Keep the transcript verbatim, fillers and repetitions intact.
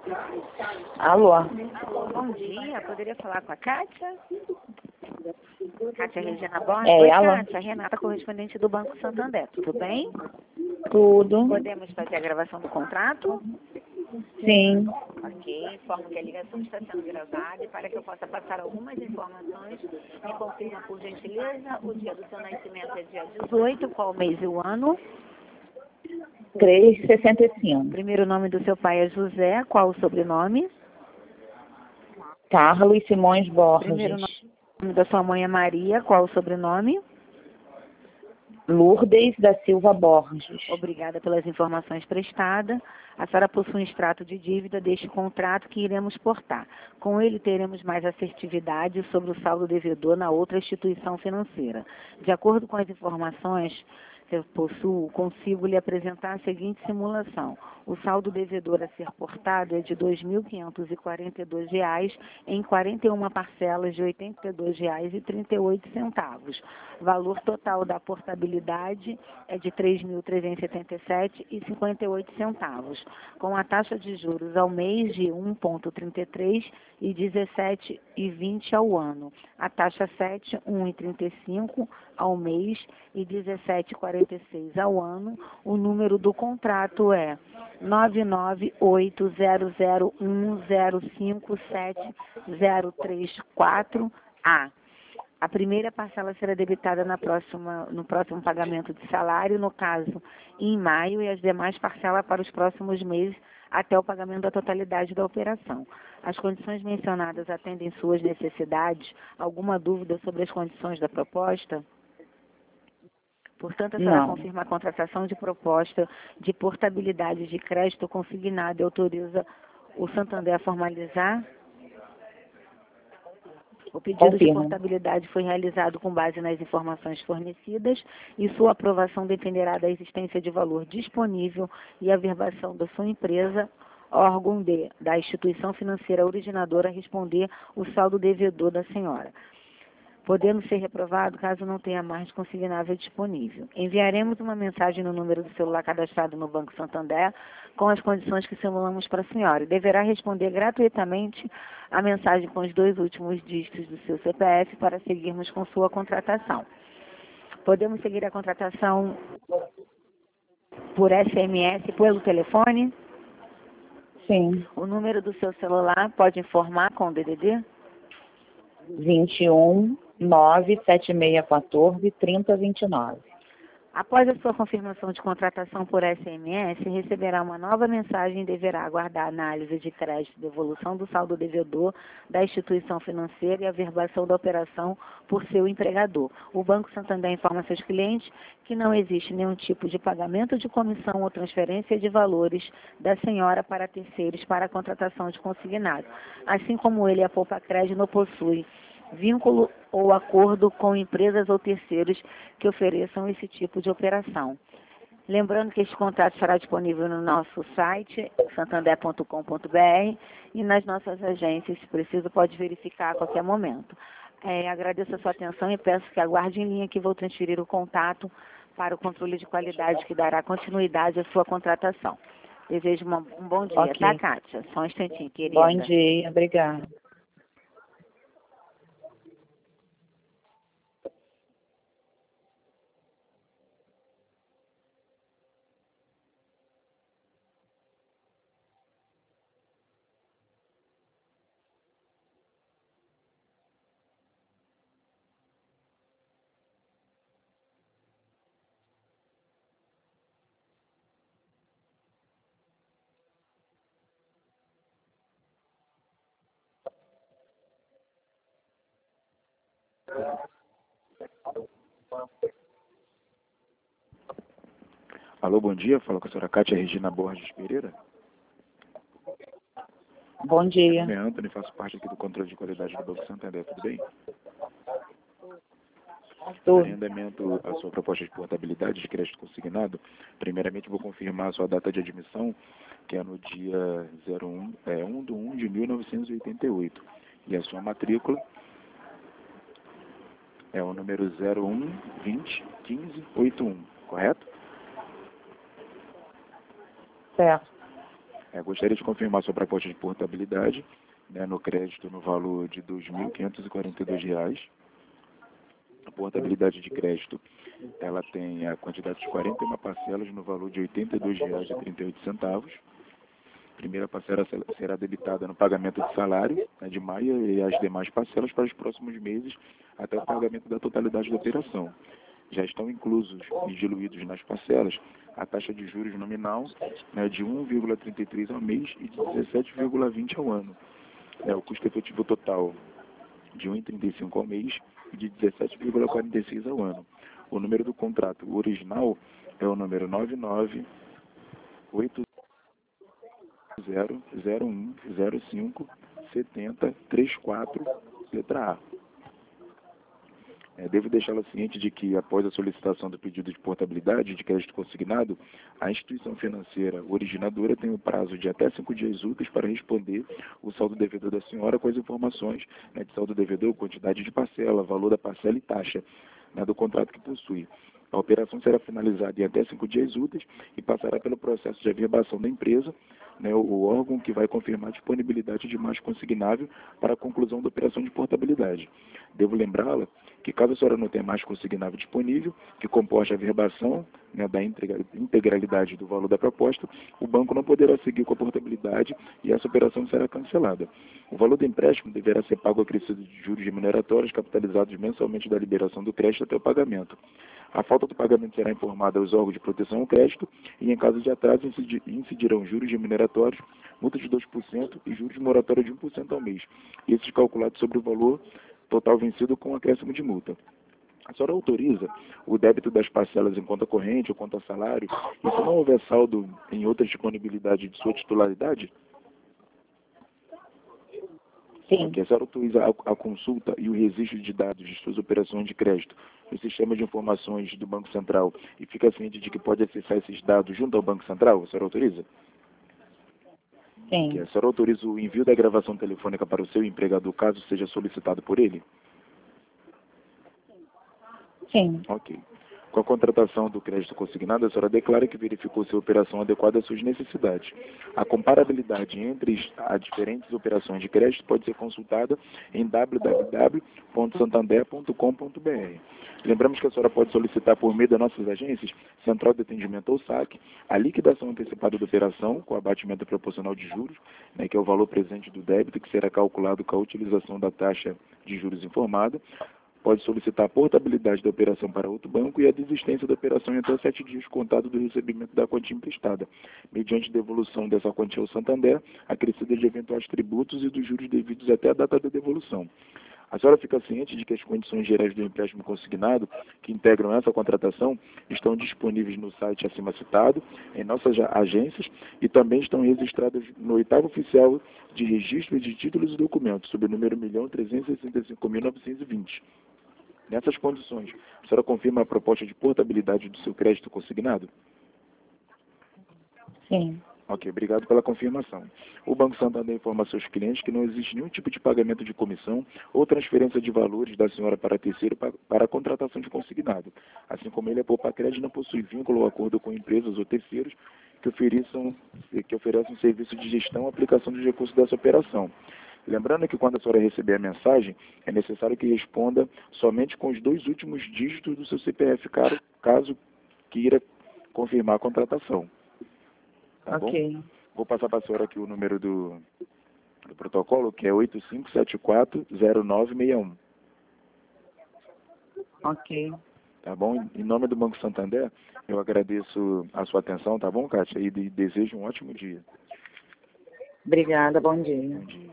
Alô? Bom dia, poderia falar com a Kátia? Kátia Regina Borges? É Oi, ela? Kátia, Renata, correspondente do Banco Santander, tudo bem? Tudo. Podemos fazer a gravação do contrato? Sim. Ok, informo que a ligação está sendo gravada e para que eu possa passar algumas informações, me confirma por gentileza, o dia do seu nascimento é dia dezoito, qual o mês e o ano? três e sessenta e cinco. Primeiro nome do seu pai é José, qual o sobrenome? Carlos Simões Borges. Primeiro nome da sua mãe é Maria, qual o sobrenome? Lourdes da Silva Borges. Obrigada pelas informações prestadas. A senhora possui um extrato de dívida deste contrato que iremos portar. Com ele teremos mais assertividade sobre o saldo devedor na outra instituição financeira. De acordo com as informações que eu possuo, consigo lhe apresentar a seguinte simulação. O saldo devedor a ser portado é de dois mil quinhentos e quarenta e dois reais em quarenta e uma parcelas de oitenta e dois reais e trinta e oito centavos. Valor total da portabilidade é de três mil trezentos e setenta e sete reais e cinquenta e oito centavos, com a taxa de juros ao mês de um vírgula trinta e três e dezessete vírgula vinte ao ano. A taxa sete, um vírgula trinta e cinco ao mês e dezessete vírgula quarenta e seis ao ano. O número do contrato é nove nove oito zero zero um zero cinco sete zero três quatro A. A primeira parcela será debitada na próxima, no próximo pagamento de salário, no caso, em maio, e as demais parcelas para os próximos meses, até o pagamento da totalidade da operação. As condições mencionadas atendem suas necessidades? Alguma dúvida sobre as condições da proposta? Portanto, a senhora Não. confirma a contratação de proposta de portabilidade de crédito consignado e autoriza o Santander a formalizar? O pedido de Confirmo. portabilidade foi realizado com base nas informações fornecidas e sua aprovação dependerá da existência de valor disponível e a verbação da sua empresa, órgão de, da instituição financeira originadora, a responder o saldo devedor da senhora, podendo ser reprovado caso não tenha margem consignável disponível. Enviaremos uma mensagem no número do celular cadastrado no Banco Santander com as condições que simulamos para a senhora e deverá responder gratuitamente a mensagem com os dois últimos dígitos do seu C P F para seguirmos com sua contratação. Podemos seguir a contratação por S M S, pelo telefone? Sim. O número do seu celular pode informar com o D D D? vinte e um, nove sete seis um quatro, trinta vinte e nove. Após a sua confirmação de contratação por S M S, receberá uma nova mensagem e deverá aguardar a análise de crédito de devolução do saldo devedor da instituição financeira e a verbação da operação por seu empregador. O Banco Santander informa seus clientes que não existe nenhum tipo de pagamento de comissão ou transferência de valores da senhora para terceiros para a contratação de consignado. Assim como ele, a Poupa Crédito não possui vínculo ou acordo com empresas ou terceiros que ofereçam esse tipo de operação. Lembrando que este contrato estará disponível no nosso site, santander ponto com ponto br, e nas nossas agências, se preciso, pode verificar a qualquer momento. É, agradeço a sua atenção e peço que aguarde em linha que vou transferir o contato para o controle de qualidade que dará continuidade à sua contratação. Desejo uma, um bom dia, Ok. tá, Kátia? Só um instantinho, querida. Bom dia, obrigada. Alô, bom dia. Fala com a senhora Kátia Regina Borges Pereira. Bom dia. Meu nome é Antônio, faço parte aqui do controle de qualidade do Banco Santander, tudo bem? Tudo. Arrendamento, a sua proposta de portabilidade de crédito consignado. Primeiramente, vou confirmar a sua data de admissão, que é no dia zero um, é, um de um de mil novecentos e oitenta e oito. E a sua matrícula é o número zero um vinte quinze oitenta e um, correto? Certo. É, gostaria de confirmar sua proposta de portabilidade, né, no crédito no valor de dois mil quinhentos e quarenta e dois reais. A portabilidade de crédito, ela tem a quantidade de quarenta e uma parcelas no valor de oitenta e dois reais e trinta e oito centavos. A primeira parcela será debitada no pagamento de salário, né, de maio, e as demais parcelas para os próximos meses até o pagamento da totalidade da operação. Já estão inclusos e diluídos nas parcelas a taxa de juros nominal, né, de um vírgula trinta e três ao mês e de dezessete vírgula vinte ao ano. É, o custo efetivo total de um vírgula trinta e cinco ao mês e de dezessete vírgula quarenta e seis ao ano. O número do contrato original é o número nove nove oito zero zero um zero cinco sete zero três quatro, letra A. É, devo deixá-la ciente de que, após a solicitação do pedido de portabilidade de crédito consignado, a instituição financeira originadora tem o prazo de até cinco dias úteis para responder o saldo devedor da senhora com as informações, né, de saldo devedor, quantidade de parcela, valor da parcela e taxa, né, do contrato que possui. A operação será finalizada em até cinco dias úteis e passará pelo processo de averbação da empresa, né, o órgão que vai confirmar a disponibilidade de mais consignável para a conclusão da operação de portabilidade. Devo lembrá-la que, caso a senhora não tenha mais consignável disponível, que comporte a averbação, né, da integralidade do valor da proposta, o banco não poderá seguir com a portabilidade e essa operação será cancelada. O valor do empréstimo deverá ser pago acrescido de juros remuneratórios capitalizados mensalmente da liberação do crédito até o pagamento. A falta do pagamento será informada aos órgãos de proteção ao crédito e, em caso de atraso, incidirão juros remuneratórios, multa de dois por cento e juros de moratória de um por cento ao mês, esses calculados sobre o valor total vencido com acréscimo de multa. A senhora autoriza o débito das parcelas em conta corrente ou conta salário e, se não houver saldo em outra disponibilidade de sua titularidade? Sim. Que a senhora autoriza a, a consulta e o registro de dados de suas operações de crédito no sistema de informações do Banco Central e fica ciente de que pode acessar esses dados junto ao Banco Central? A senhora autoriza? Sim. Que a senhora autoriza o envio da gravação telefônica para o seu empregador caso seja solicitado por ele? Sim. Ok. Com a contratação do crédito consignado, a senhora declara que verificou se a operação adequada às suas necessidades. A comparabilidade entre as diferentes operações de crédito pode ser consultada em w w w ponto santander ponto com ponto b r. Lembramos que a senhora pode solicitar por meio das nossas agências, Central de Atendimento ou S A C, a liquidação antecipada da operação com abatimento proporcional de juros, né, que é o valor presente do débito, que será calculado com a utilização da taxa de juros informada. Pode solicitar a portabilidade da operação para outro banco e a desistência da operação em até sete dias contado do recebimento da quantia emprestada, mediante devolução dessa quantia ao Santander, acrescida de eventuais tributos e dos juros devidos até a data da devolução. A senhora fica ciente de que as condições gerais do empréstimo consignado, que integram essa contratação, estão disponíveis no site acima citado, em nossas agências, e também estão registradas no oitavo oficial de registro de títulos e documentos, sob o número um milhão trezentos e sessenta e cinco mil novecentos e vinte. Nessas condições, a senhora confirma a proposta de portabilidade do seu crédito consignado? Sim. Ok, obrigado pela confirmação. O Banco Santander informa a seus clientes que não existe nenhum tipo de pagamento de comissão ou transferência de valores da senhora para terceiro para a contratação de consignado. Assim como ele, a Poupacred não possui vínculo ou acordo com empresas ou terceiros que ofereçam, que ofereçam serviço de gestão ou aplicação dos recursos dessa operação. Lembrando que quando a senhora receber a mensagem, é necessário que responda somente com os dois últimos dígitos do seu C P F, caso queira confirmar a contratação. Tá Ok. bom? Vou passar para a senhora aqui o número do, do protocolo, que é oito cinco sete quatro zero nove seis um. Ok. Tá bom? Em nome do Banco Santander, eu agradeço a sua atenção, tá bom, Kátia? E desejo um ótimo dia. Obrigada, bom dia. Bom dia.